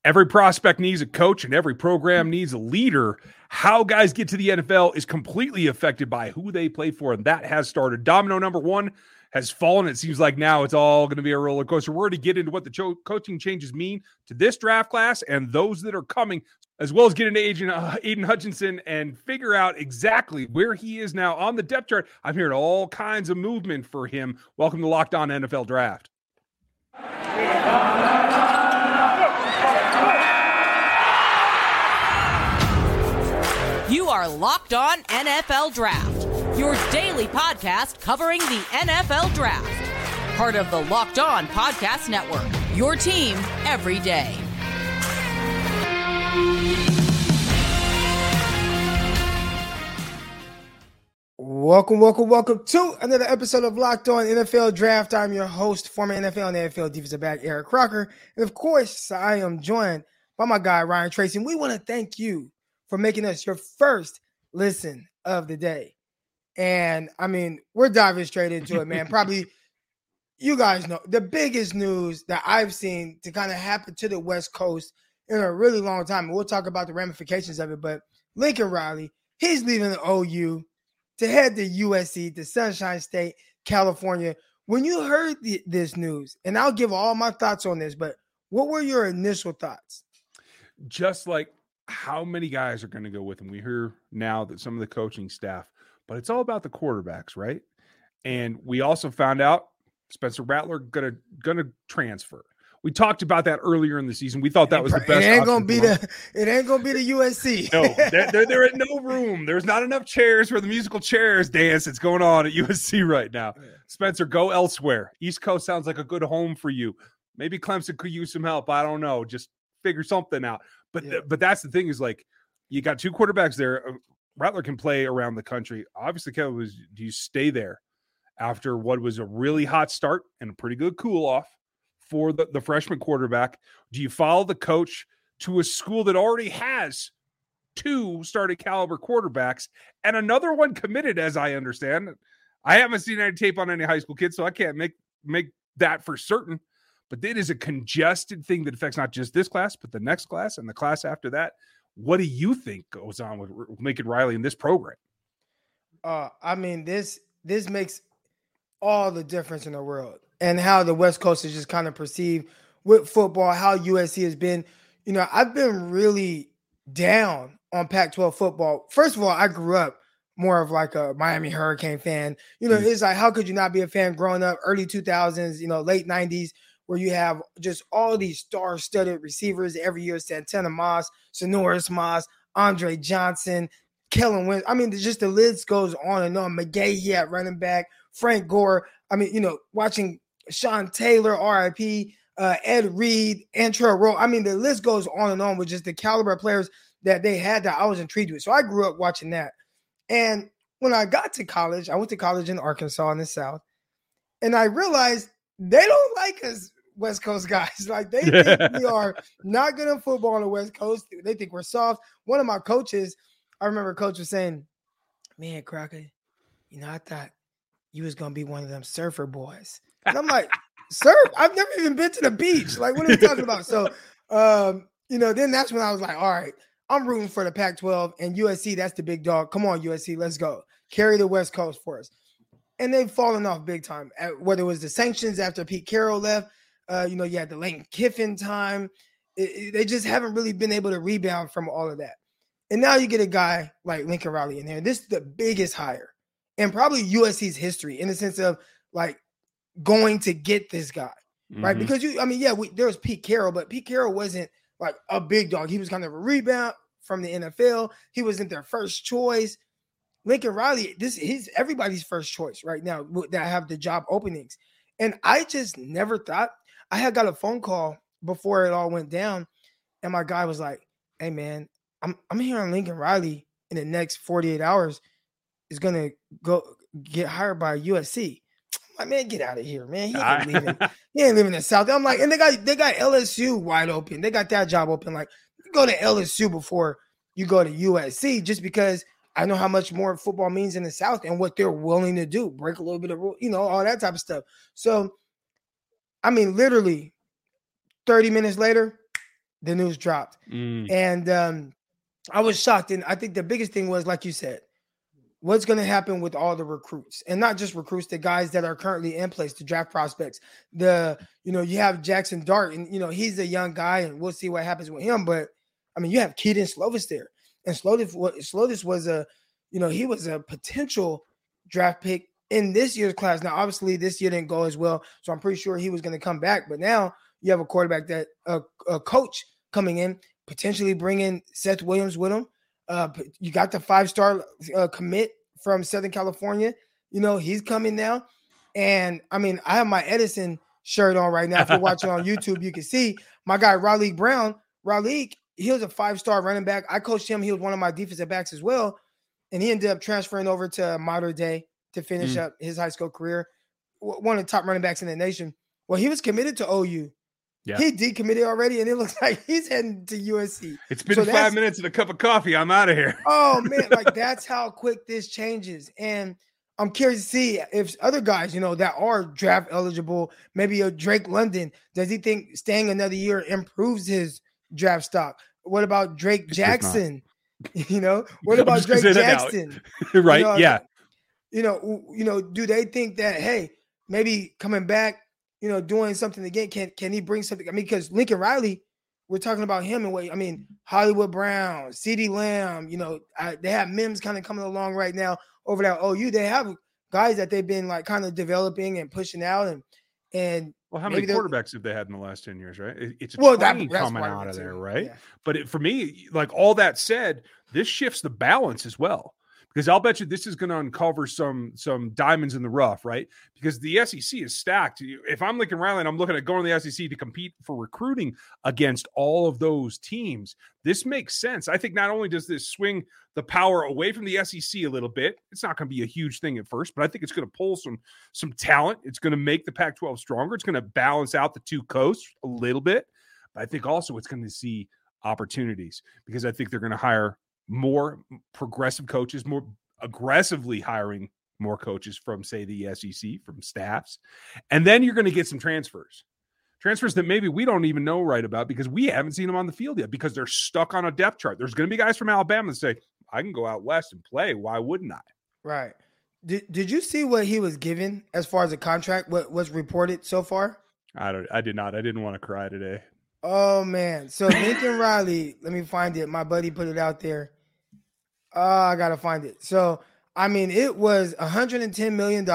Every prospect needs a coach and every program needs a leader. How guys get to the NFL is completely affected by who they play for, and that has started. Domino number one has fallen. It seems like now it's all going to be a roller coaster. We're going to get into what the coaching changes mean to this draft class and those that are coming, as well as get into Aiden Hutchinson and figure out exactly where he is now on the depth chart. I'm hearing all kinds of movement for him. Welcome to Locked On NFL Draft. You are Locked On NFL Draft, your daily podcast covering the NFL Draft. Part of the Locked On Podcast Network, your team every day. Welcome to another episode of Locked On NFL Draft. I'm your host, former NFL and NFL defensive back Eric Crocker. And of course, I am joined by my guy, Ryan Tracy. And we want to thank you for making us your first listen of the day. And I mean, we're diving straight into it, man. Probably, you guys know, the biggest news that I've seen to kind of happen to the West Coast in a really long time. And we'll talk about the ramifications of it. But Lincoln Riley, he's leaving the OU to head to USC, to Sunshine State, California. When you heard this news, and I'll give all my thoughts on this, but what were your initial thoughts? Just like how many guys are going to go with him. We hear now that some of the coaching staff, but it's all about the quarterbacks, right? And we also found out Spencer Rattler gonna transfer. We talked about that earlier in the season. We thought that was the best. It ain't gonna be the USC. No, there ain't no room. There's not enough chairs for the musical chairs dance that's going on at USC right now. Spencer, go elsewhere. East Coast sounds like a good home for you. Maybe Clemson could use some help. I don't know. Just figure something out. But that's the thing is, like, you got two quarterbacks there. Rattler can play around the country. Obviously, Kevin, do you stay there after what was a really hot start and a pretty good cool off for the freshman quarterback? Do you follow the coach to a school that already has two starting caliber quarterbacks and another one committed, as I understand? I haven't seen any tape on any high school kids, so I can't make that for certain. But it is a congested thing that affects not just this class, but the next class and the class after that. What do you think goes on with Lincoln Riley in this program? I mean, this makes all the difference in the world, and how the West Coast is just kind of perceived with football, how USC has been. You know, I've been really down on Pac-12 football. First of all, I grew up more of like a Miami Hurricane fan. You know, It's like, how could you not be a fan growing up early 2000s, late 90s, where you have just all these star-studded receivers every year: Santana Moss, Sonoris Moss, Andre Johnson, Kellen Wentz. I mean, just the list goes on and on. McGahee at running back, Frank Gore. I mean, watching Sean Taylor, RIP, Ed Reed, Antrell Rowe. I mean, the list goes on and on with just the caliber of players that they had that I was intrigued with. So I grew up watching that. And when I got to college, I went to college in Arkansas in the South, and I realized they don't like us West Coast guys. Like, they think we are not good at football on the West Coast. They think we're soft. One of my coaches, I remember coach was saying, "Man, Crocker, I thought you was going to be one of them surfer boys." And I'm like, "Surf? I've never even been to the beach. Like, what are you talking about?" So, then that's when I was like, all right, I'm rooting for the Pac-12 and USC. That's the big dog. Come on, USC, let's go. Carry the West Coast for us. And they've fallen off big time. Whether it was the sanctions after Pete Carroll left, you had the Lane Kiffin time. They just haven't really been able to rebound from all of that. And now you get a guy like Lincoln Riley in there. This is the biggest hire in probably USC's history, in the sense of, like, going to get this guy, right? Because there was Pete Carroll, but Pete Carroll wasn't like a big dog. He was kind of a rebound from the NFL. He wasn't their first choice. Lincoln Riley, he's everybody's first choice right now that have the job openings. And I just never thought. I had got a phone call before it all went down, and my guy was like, "Hey man, I'm hearing Lincoln Riley in the next 48 hours is gonna go get hired by USC." I'm like, "Man, get out of here, man. He ain't leaving the South." I'm like, and they got LSU wide open. They got that job open. Like, you go to LSU before you go to USC, just because I know how much more football means in the South and what they're willing to do, break a little bit of rule, all that type of stuff. So, I mean, literally 30 minutes later, the news dropped. Mm. And I was shocked. And I think the biggest thing was, like you said, what's going to happen with all the recruits, and not just recruits, the guys that are currently in place, the draft prospects. You have Jackson Dart, and he's a young guy, and we'll see what happens with him. But I mean, you have Keaton Slovis there, and Slovis was he was a potential draft pick in this year's class. Now, obviously, this year didn't go as well, so I'm pretty sure he was going to come back. But now you have a quarterback that a coach coming in, potentially bringing Seth Williams with him. You got the 5-star commit from Southern California. He's coming now. And I mean, I have my Edison shirt on right now. If you're watching on YouTube, you can see my guy, Raleigh Brown. Raleigh, he was a 5-star running back. I coached him. He was one of my defensive backs as well. And he ended up transferring over to Mater Dei to finish up his high school career. One of the top running backs in the nation. Well, he was committed to OU. Yeah. He decommitted already, and it looks like he's heading to USC. It's been 5 minutes and a cup of coffee. I'm out of here. Oh, man. That's how quick this changes. And I'm curious to see if other guys, that are draft eligible, maybe a Drake London, does he think staying another year improves his draft stock? What about Drake Jackson? What about Drake Jackson? Right. Yeah. Do they think that, hey, maybe coming back, doing something again, can he bring something? I mean, because Lincoln Riley, we're talking about him and Hollywood Brown, CeeDee Lamb, they have Mims kind of coming along right now over that OU. They have guys that they've been kind of developing and pushing out and well, how many quarterbacks have they had in the last 10 years, right? It's a train coming out of there, right? Yeah. But for me, all that said, this shifts the balance as well. Because I'll bet you this is going to uncover some diamonds in the rough, right? Because the SEC is stacked. If I'm Lincoln Riley and I'm looking at going to the SEC to compete for recruiting against all of those teams, this makes sense. I think not only does this swing the power away from the SEC a little bit, it's not going to be a huge thing at first, but I think it's going to pull some talent. It's going to make the Pac-12 stronger. It's going to balance out the two coasts a little bit. But I think also it's going to see opportunities because I think they're going to hire more progressive coaches, more aggressively hiring more coaches from, say, the SEC, from staffs. And then you're going to get some transfers that maybe we don't even know right about because we haven't seen them on the field yet because they're stuck on a depth chart. There's going to be guys from Alabama that say, I can go out west and play. Why wouldn't I? Right. Did you see what he was given as far as a contract, what was reported so far? I did not. I didn't want to cry today. Oh, man. So Lincoln Riley, let me find it. My buddy put it out there. I got to find it. So, I mean, it was $110 million.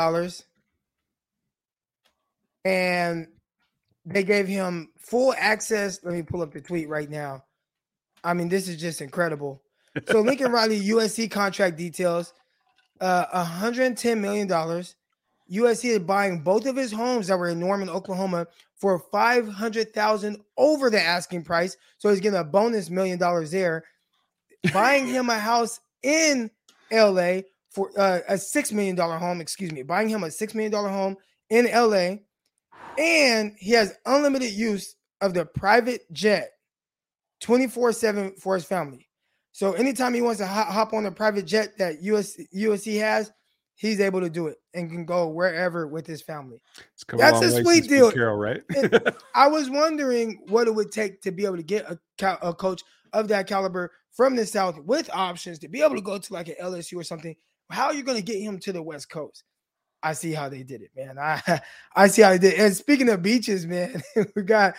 And they gave him full access. Let me pull up the tweet right now. I mean, this is just incredible. So Lincoln Riley, USC contract details, $110 million. USC is buying both of his homes that were in Norman, Oklahoma for $500,000 over the asking price. So he's getting a bonus $1 million there. Buying him a house in LA for a $6 million home, buying him a $6 million home in LA. And he has unlimited use of the private jet 24/7 for his family. So anytime he wants to hop on a private jet that USC has, he's able to do it and can go wherever with his family. That's a sweet deal, Carroll, right? I was wondering what it would take to be able to get a coach of that caliber from the South with options to be able to go to like an LSU or something. How are you going to get him to the West Coast? I see how they did it, man. I see how they did it. And speaking of beaches, man, we got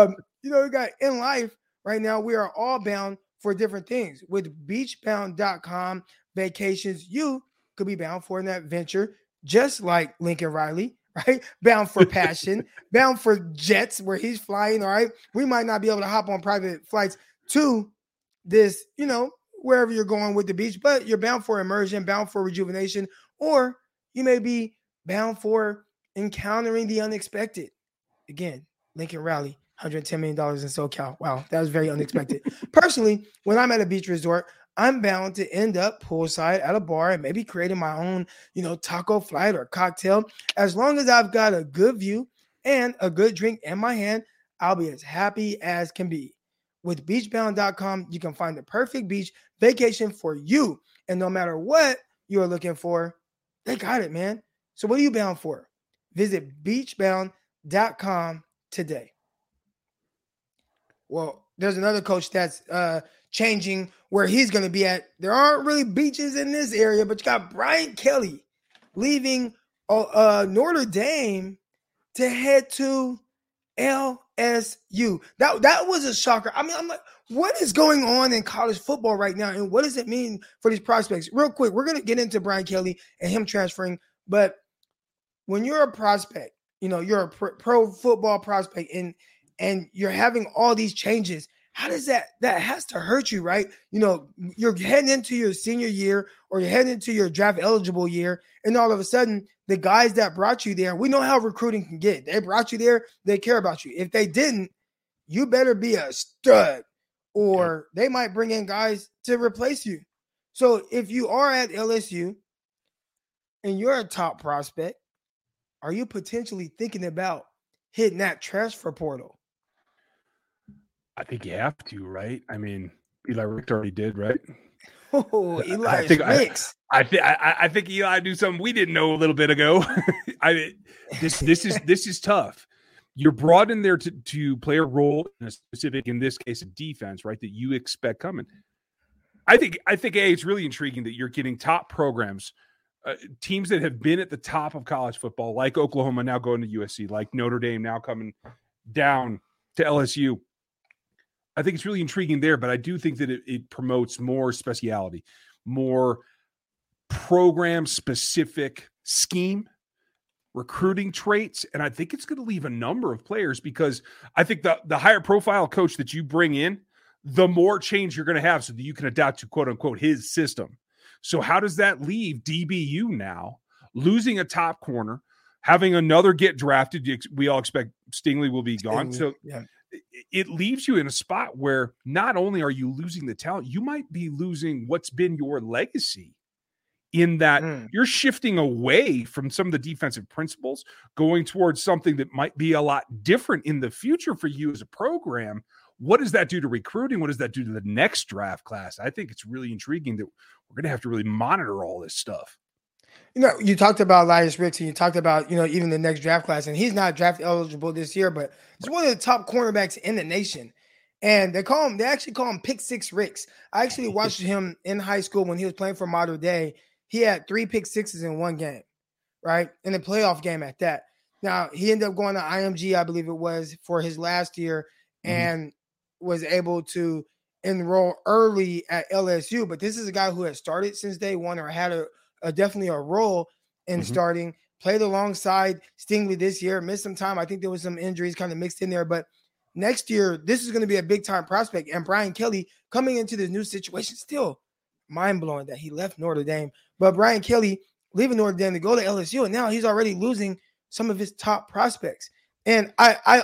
in life right now, we are all bound for different things. With beachbound.com vacations, you could be bound for an adventure, just like Lincoln Riley, right? Bound for passion, bound for jets where he's flying, all right? We might not be able to hop on private flights to this, wherever you're going with the beach, but you're bound for immersion, bound for rejuvenation, or you may be bound for encountering the unexpected. Again, Lincoln Riley, $110 million in SoCal. Wow, that was very unexpected. Personally, when I'm at a beach resort, I'm bound to end up poolside at a bar and maybe creating my own, taco flight or cocktail. As long as I've got a good view and a good drink in my hand, I'll be as happy as can be. With beachbound.com, you can find the perfect beach vacation for you. And no matter what you're looking for, they got it, man. So what are you bound for? Visit beachbound.com today. Well, there's another coach that's changing where he's going to be at. There aren't really beaches in this area, but you got Brian Kelly leaving Notre Dame to head to LSU. That was a shocker. I mean, I'm like, what is going on in college football right now, and what does it mean for these prospects? Real quick, we're going to get into Brian Kelly and him transferring, but when you're a prospect, you're a pro football prospect, and you're having all these changes, how does that has to hurt you, right? You're heading into your senior year or you're heading into your draft eligible year, and all of a sudden the guys that brought you there, we know how recruiting can get. They brought you there, they care about you. If they didn't, you better be a stud, or they might bring in guys to replace you. So if you are at LSU and you're a top prospect, are you potentially thinking about hitting that transfer portal? I think you have to, right? I mean, Eli Ricks already did, right? Oh, Eli Ricks. I think Eli knew something we didn't know a little bit ago. This is tough. You're brought in there to play a role in a specific, in this case, a defense, right? That you expect coming. I think it's really intriguing that you're getting top programs, teams that have been at the top of college football, like Oklahoma now going to USC, like Notre Dame now coming down to LSU. I think it's really intriguing there, but I do think that it promotes more speciality, more program-specific scheme, recruiting traits, and I think it's going to leave a number of players, because I think the higher profile coach that you bring in, the more change you're going to have so that you can adapt to quote-unquote his system. So how does that leave DBU now, losing a top corner, having another get drafted? We all expect Stingley will be gone. So it leaves you in a spot where not only are you losing the talent, you might be losing what's been your legacy, in that you're shifting away from some of the defensive principles, going towards something that might be a lot different in the future for you as a program. What does that do to recruiting? What does that do to the next draft class? I think it's really intriguing that we're going to have to really monitor all this stuff. You talked about Elias Ricks, and you talked about, even the next draft class, and he's not draft eligible this year, but he's one of the top cornerbacks in the nation. And they actually call him Pick Six Ricks. I actually watched him in high school when he was playing for Mater Dei. He had 3 pick sixes in one game, right? In a playoff game at that. Now, he ended up going to IMG, I believe it was, for his last year, and was able to enroll early at LSU. But this is a guy who has started since day one, or had definitely a role in starting, played alongside Stingley this year, missed some time. I think there was some injuries kind of mixed in there. But next year, this is going to be a big-time prospect. And Brian Kelly coming into this new situation, still mind-blowing that he left Notre Dame. But Brian Kelly leaving Notre Dame to go to LSU, and now he's already losing some of his top prospects. And I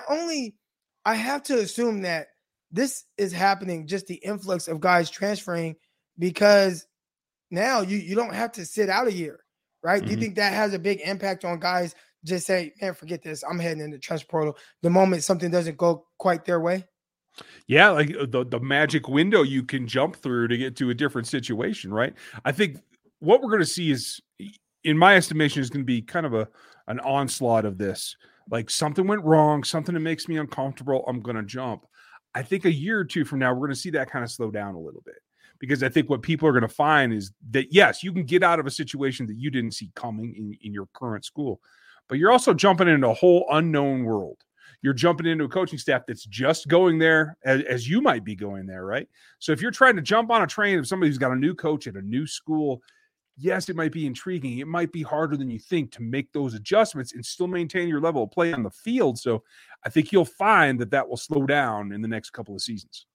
have to assume that this is happening, just the influx of guys transferring, because now you don't have to sit out a year, right? Do you think that has a big impact on guys just say, man, forget this, I'm heading into transfer portal the moment something doesn't go quite their way? Yeah, like the magic window you can jump through to get to a different situation, right? I think what we're going to see is, in my estimation, is going to be kind of an onslaught of this. Like, something went wrong, something that makes me uncomfortable, I'm going to jump. I think a year or two from now, we're going to see that kind of slow down a little bit, because I think what people are going to find is that, yes, you can get out of a situation that you didn't see coming in your current school, but you're also jumping into a whole unknown world. You're jumping into a coaching staff that's just going there as you might be going there, right? So if you're trying to jump on a train of somebody who's got a new coach at a new school, yes, it might be intriguing. It might be harder than you think to make those adjustments and still maintain your level of play on the field. So I think you'll find that will slow down in the next couple of seasons.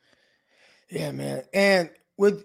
Yeah, man. And with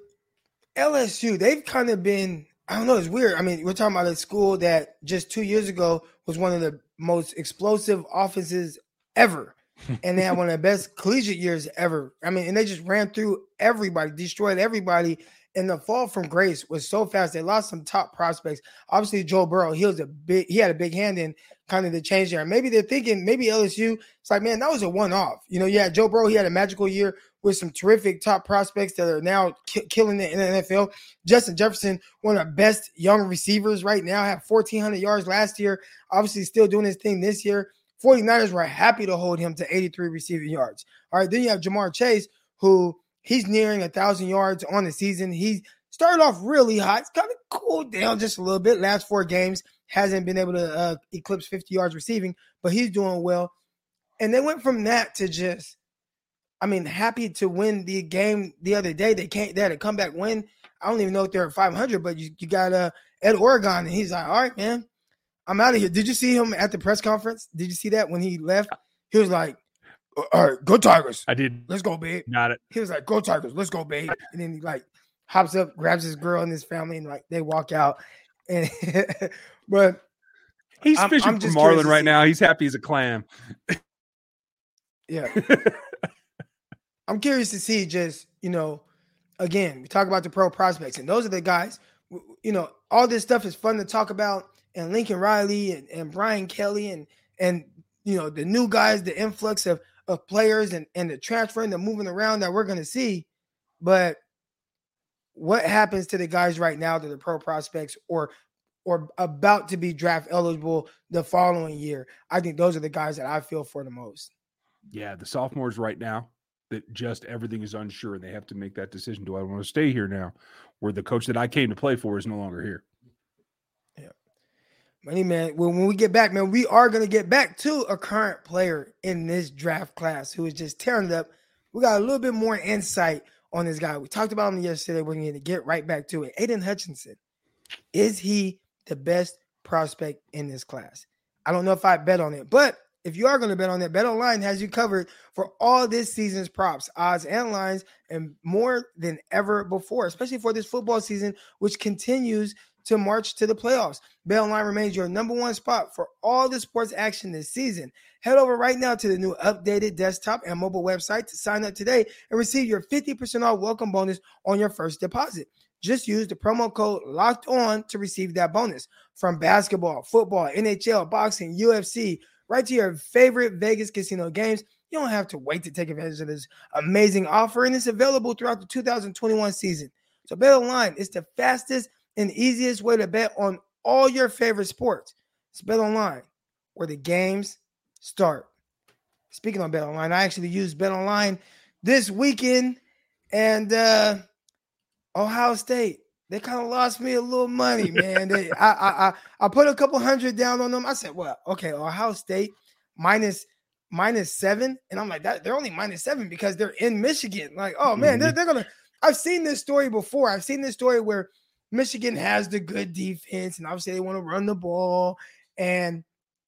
LSU, they've kind of been, I don't know, it's weird. I mean, we're talking about a school that just 2 years ago was one of the most explosive offenses ever. And they had one of the best collegiate years ever. I mean, and they just ran through everybody, destroyed everybody. And the fall from grace was so fast. They lost some top prospects. Obviously, Joe Burrow, he had a big hand in kind of the change there. Maybe they're thinking, maybe LSU, it's like, man, that was a one-off. Joe Burrow, he had a magical year with some terrific top prospects that are now killing it in the NFL. Justin Jefferson, one of the best young receivers right now, had 1,400 yards last year. Obviously, still doing his thing this year. 49ers were happy to hold him to 83 receiving yards. All right, then you have Jamar Chase, who he's nearing 1,000 yards on the season. He started off really hot. It's kind of cooled down just a little bit. Last 4 games, hasn't been able to eclipse 50 yards receiving, but he's doing well. And they went from that to just, happy to win the game the other day. They had a comeback win. I don't even know if they're at 500, but you got Ed Oregon, and he's like, all right, man, I'm out of here. Did you see him at the press conference? Did you see that when he left? He was like, all right, go Tigers. I did. Let's go, babe. Got it. He was like, go Tigers. Let's go, babe. And then he hops up, grabs his girl and his family, and they walk out. And but he's fishing for marlin right now. He's happy as a clam. Yeah. I'm curious to see just, again, we talk about the pro prospects, and those are the guys, all this stuff is fun to talk about, and Lincoln Riley and Brian Kelly and the new guys, the influx of players and the transfer and the moving around that we're going to see. But what happens to the guys right now that are pro prospects or about to be draft eligible the following year? I think those are the guys that I feel for the most. Yeah, the sophomores right now, that just everything is unsure, and they have to make that decision. Do I want to stay here now, where the coach that I came to play for is no longer here? Yeah. Money, man, when we get back, man, we are going to get back to a current player in this draft class who is just tearing it up. We got a little bit more insight on this guy. We talked about him yesterday. We're going to get right back to it. Aiden Hutchinson, is he the best prospect in this class? I don't know if I bet on it, but if you are going to bet on it, BetOnline has you covered for all this season's props, odds, and lines, and more than ever before, especially for this football season, which continues to march to the playoffs. BetOnline remains your number one spot for all the sports action this season. Head over right now to the new updated desktop and mobile website to sign up today and receive your 50% off welcome bonus on your first deposit. Just use the promo code Locked On to receive that bonus. From basketball, football, NHL, boxing, UFC, right to your favorite Vegas casino games, you don't have to wait to take advantage of this amazing offer, and it's available throughout the 2021 season. So BetOnline is the fastest and easiest way to bet on all your favorite sports. It's BetOnline, where the games start. Speaking of BetOnline, I actually used BetOnline this weekend, and Ohio State, they kind of lost me a little money, man. I put a couple hundred down on them. I said, well, okay, Ohio State minus 7. And I'm like, they're only -7 because they're in Michigan. Like, oh, man, they're going to – I've seen this story before. I've seen this story where Michigan has the good defense, and obviously they want to run the ball. And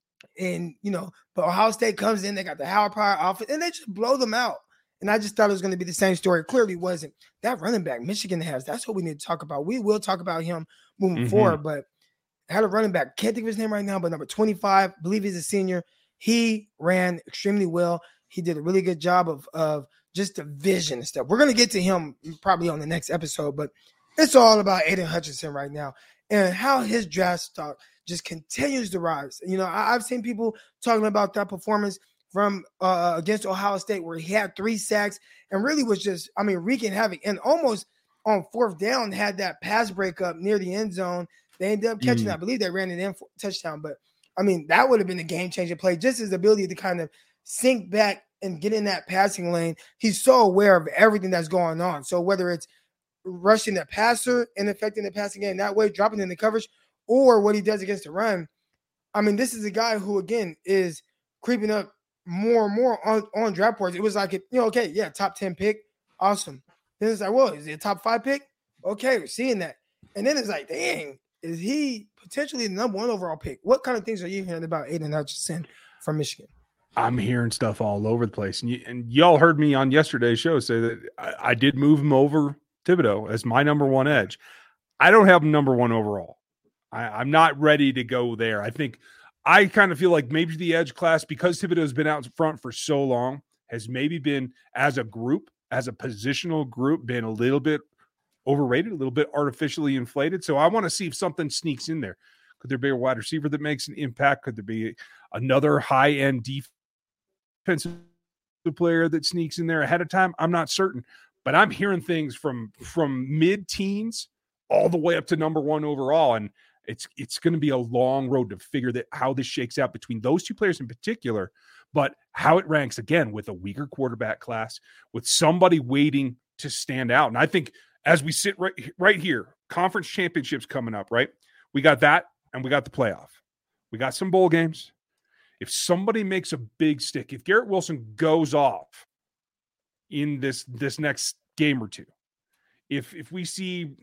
but Ohio State comes in, they got the Howard Power offense, and they just blow them out. And I just thought it was going to be the same story. It clearly wasn't. That running back Michigan has, that's what we need to talk about. We will talk about him moving forward, but had a running back, can't think of his name right now, but number 25, I believe he's a senior. He ran extremely well. He did a really good job of just the vision and stuff. We're going to get to him probably on the next episode, but it's all about Aiden Hutchinson right now and how his draft stock just continues to rise. I've seen people talking about that performance from against Ohio State, where he had 3 sacks and really was just, wreaking havoc. And almost on 4th down had that pass breakup near the end zone. They ended up catching it. I believe they ran it in for a touchdown. But, that would have been a game-changing play. Just his ability to kind of sink back and get in that passing lane. He's so aware of everything that's going on. So whether it's rushing the passer and affecting the passing game that way, dropping in the coverage, or what he does against the run, this is a guy who, again, is creeping up more and more on draft boards. It was like, top 10 pick. Awesome. Then it's like, well, is it a top 5 pick? Okay, we're seeing that. And then it's like, dang, is he potentially the number 1 overall pick? What kind of things are you hearing about Aiden Hutchinson from Michigan? I'm hearing stuff all over the place. And y'all heard me on yesterday's show say that I did move him over Thibodeau as my number 1 edge. I don't have him number 1 overall. I'm not ready to go there. I kind of feel like maybe the edge class, because Thibodeau's been out in front for so long, has maybe been, as a group, as a positional group, been a little bit overrated, a little bit artificially inflated. So I want to see if something sneaks in there. Could there be a wide receiver that makes an impact? Could there be another high-end defensive player that sneaks in there ahead of time? I'm not certain. But I'm hearing things from mid-teens all the way up to number 1 overall. And It's going to be a long road to figure that how this shakes out between those two players in particular, but how it ranks again with a weaker quarterback class, with somebody waiting to stand out. And I think as we sit right here, conference championships coming up, right? We got that and we got the playoff. We got some bowl games. If somebody makes a big stick, if Garrett Wilson goes off in this next game or two, if we see,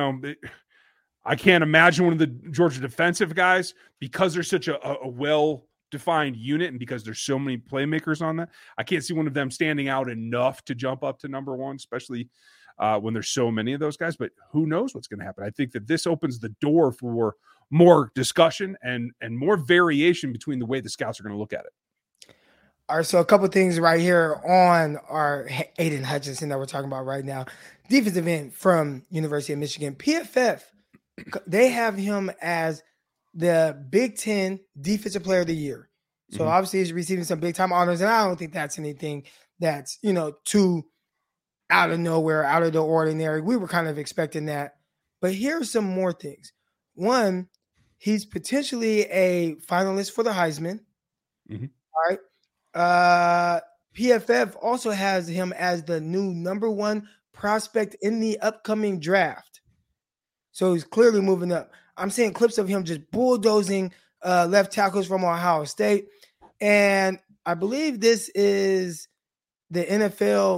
I can't imagine one of the Georgia defensive guys, because they're such a well-defined unit and because there's so many playmakers on that, I can't see one of them standing out enough to jump up to number one, especially when there's so many of those guys. But who knows what's going to happen? I think that this opens the door for more discussion and more variation between the way the scouts are going to look at it. All right, so a couple things right here on our Aiden Hutchinson that we're talking about right now. Defensive end from University of Michigan. PFF, they have him as the Big Ten Defensive Player of the Year. So obviously he's receiving some big-time honors, and I don't think that's anything that's, too out of nowhere, out of the ordinary. We were kind of expecting that. But here's some more things. One, he's potentially a finalist for the Heisman. All right. PFF also has him as the new number one prospect in the upcoming draft. So he's clearly moving up. I'm seeing clips of him just bulldozing left tackles from Ohio State. And I believe this is the NFL.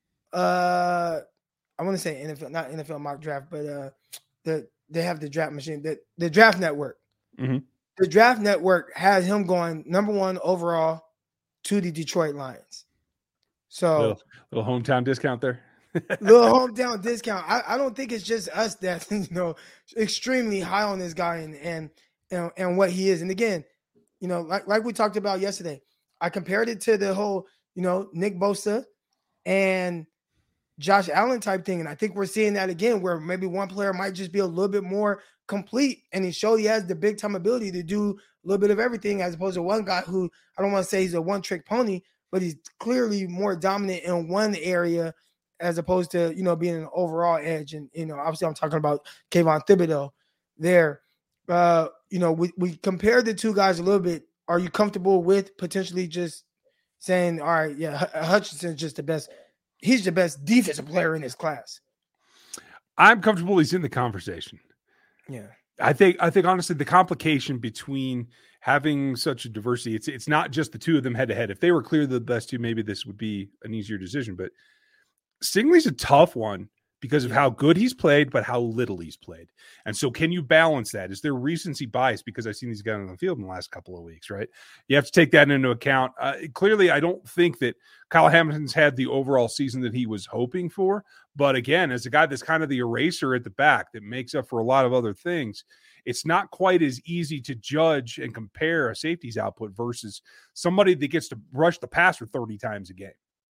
I want to say NFL, not NFL mock draft, but they have the draft machine, the Draft Network. The Draft Network has him going number one overall to the Detroit Lions. So little hometown discount there. Little hometown discount. I don't think it's just us that extremely high on this guy and what he is. And again, like we talked about yesterday, I compared it to the whole Nick Bosa and Josh Allen type thing, and I think we're seeing that again, where maybe one player might just be a little bit more complete, and he showed he has the big time ability to do a little bit of everything, as opposed to one guy who, I don't want to say he's a one trick pony, but he's clearly more dominant in one area as opposed to, being an overall edge. And, obviously I'm talking about Kayvon Thibodeau there. We compared the two guys a little bit. Are you comfortable with potentially just saying, all right, yeah, Hutchinson's just the best. He's the best defensive player in his class? I'm comfortable he's in the conversation. Yeah. I think honestly, the complication between having such a diversity, it's not just the two of them head to head. If they were clearly the best two, maybe this would be an easier decision. But Stingley's a tough one because of how good he's played, but how little he's played. And so can you balance that? Is there recency bias because I've seen these guys on the field in the last couple of weeks, right? You have to take that into account. Clearly, I don't think that Kyle Hamilton's had the overall season that he was hoping for. But again, as a guy that's kind of the eraser at the back that makes up for a lot of other things, it's not quite as easy to judge and compare a safety's output versus somebody that gets to rush the passer 30 times a game.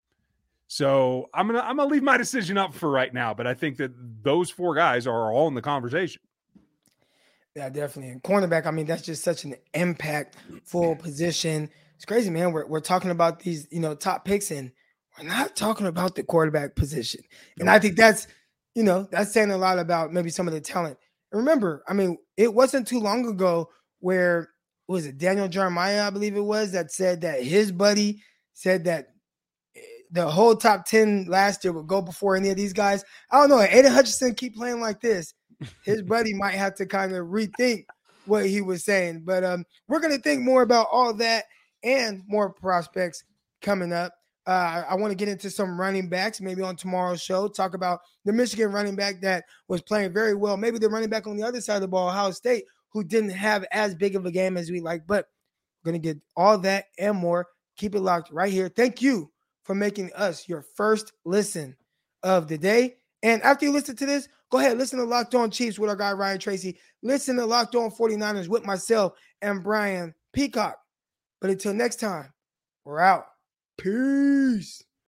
So I'm gonna leave my decision up for right now, but I think that those four guys are all in the conversation. Yeah, definitely. And cornerback, I mean, that's just such an impactful position. It's crazy, man. We're talking about these, top picks, and we're not talking about the quarterback position. And I think that's saying a lot about maybe some of the talent. And remember, I mean, it wasn't too long ago where, was it Daniel Jeremiah, I believe it was, that said that his buddy said that the whole top 10 last year would go before any of these guys. I don't know. Aiden Hutchinson keep playing like this, his buddy might have to kind of rethink what he was saying. But we're going to think more about all that and more prospects coming up. I want to get into some running backs maybe on tomorrow's show, talk about the Michigan running back that was playing very well. Maybe the running back on the other side of the ball, Ohio State, who didn't have as big of a game as we like. But we're going to get all that and more. Keep it locked right here. Thank you for making us your first listen of the day. And after you listen to this, go ahead, listen to Locked On Chiefs with our guy Ryan Tracy. Listen to Locked On 49ers with myself and Brian Peacock. But until next time, we're out. Peace.